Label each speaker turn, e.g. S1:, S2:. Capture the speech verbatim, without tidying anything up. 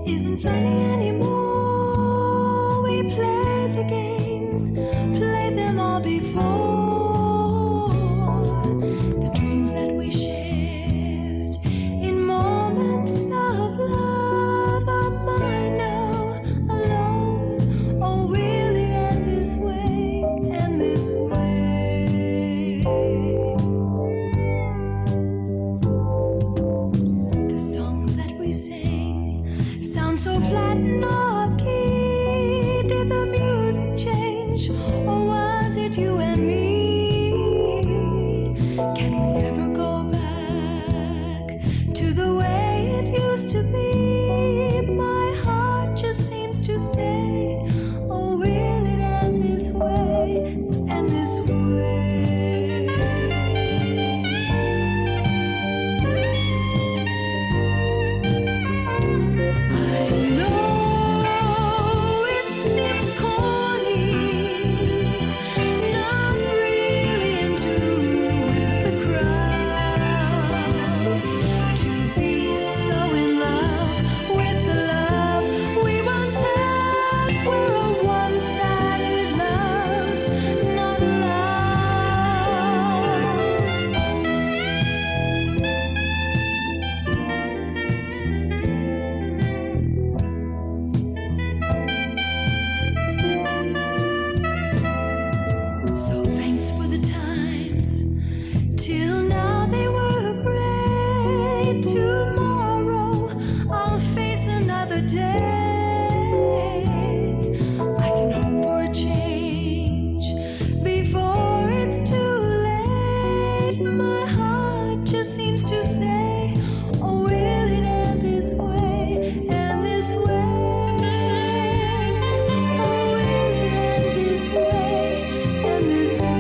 S1: isn't funny anymore. We play the games, played them all before. The dreams that we shared in moments of love are mine now, alone. Oh, will it end this way, end this way? The songs that we sing sound so flat and off-key. Did the music change, or was it you and me? Can we ever go back to the way it used to be? My heart just seems to say, oh, will it end this way, end this way? I know it seems corny, not really in tune with the crowd, to be so in love with the love we once had. We're a one-sided loves, not allowed. So thanks for the times, till now they were great. Tomorrow I'll face another day. I can hope for a change before it's too late. My heart just seems to say, oh, will it end this way, end this way? Oh, will it end this way, end this way?